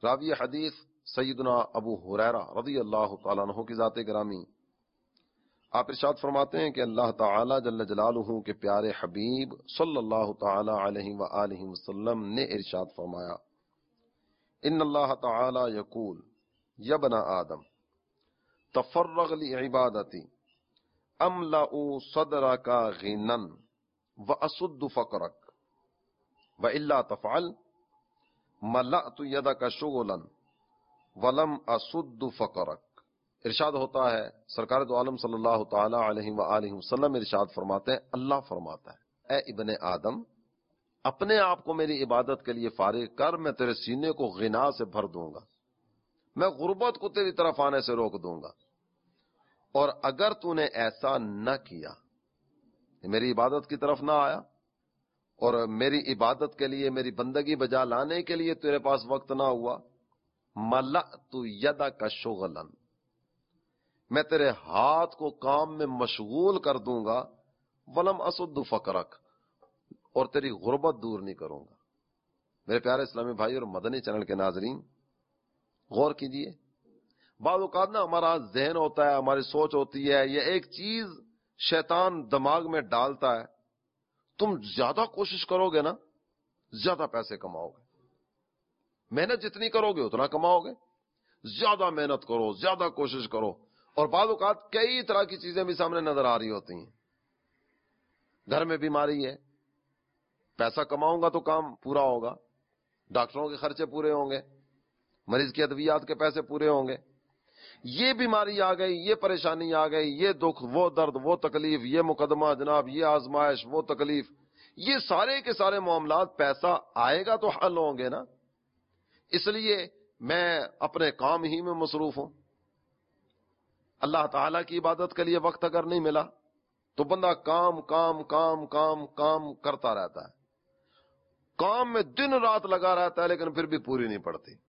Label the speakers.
Speaker 1: راوی حدیث سیدنا ابو ہریرہ رضی اللہ تعالیٰ عنہ کی ذات گرامی، آپ ارشاد فرماتے ہیں کہ اللہ تعالی جل جلالہ کے پیارے حبیب صلی اللہ تعالی علیہ وآلہ وسلم نے ارشاد فرمایا، ان اللہ تعالی یقول یا ابن آدم تفرغ لعبادتی املأ صدرک غنا واسد فقرک والا تفعل ملأت یدک شغلا ولم اسد فقرک۔ ارشاد ہوتا ہے، سرکار دو عالم صلی اللہ تعالی علیہ وآلہ وسلم ارشاد فرماتے ہیں، اللہ فرماتا ہے، اے ابن آدم اپنے آپ کو میری عبادت کے لیے فارغ کر، میں تیرے سینے کو غنا سے بھر دوں گا، میں غربت کو تیری طرف آنے سے روک دوں گا، اور اگر تو نے ایسا نہ کیا، میری عبادت کی طرف نہ آیا اور میری عبادت کے لیے، میری بندگی بجا لانے کے لیے تیرے پاس وقت نہ ہوا، ملأت یدک شغلا، میں تیرے ہاتھ کو کام میں مشغول کر دوں گا، ولم اسد فقرک، اور تیری غربت دور نہیں کروں گا۔ میرے پیارے اسلامی بھائی اور مدنی چینل کے ناظرین، غور کیجئے، بعض اوقات نا ہمارا ذہن ہوتا ہے، ہماری سوچ ہوتی ہے، یہ ایک چیز شیطان دماغ میں ڈالتا ہے، تم زیادہ کوشش کرو گے نا زیادہ پیسے کماؤ گے، محنت جتنی کرو گے اتنا کماؤ گے، زیادہ محنت کرو، زیادہ کوشش کرو، اور بعض اوقات کئی طرح کی چیزیں بھی سامنے نظر آ رہی ہوتی ہیں، گھر میں بیماری ہے، پیسہ کماؤں گا تو کام پورا ہوگا، ڈاکٹروں کے خرچے پورے ہوں گے، مریض کی ادویات کے پیسے پورے ہوں گے، یہ بیماری آ گئی، یہ پریشانی آ گئی، یہ دکھ، وہ درد، وہ تکلیف، یہ مقدمہ جناب، یہ آزمائش، وہ تکلیف، یہ سارے کے سارے معاملات پیسہ آئے گا تو حل ہوں گے نا، اس لیے میں اپنے کام ہی میں مصروف ہوں۔ اللہ تعالیٰ کی عبادت کے لیے وقت اگر نہیں ملا تو بندہ کام کام کام کام کام کرتا رہتا ہے، کام میں دن رات لگا رہتا ہے، لیکن پھر بھی پوری نہیں پڑتی۔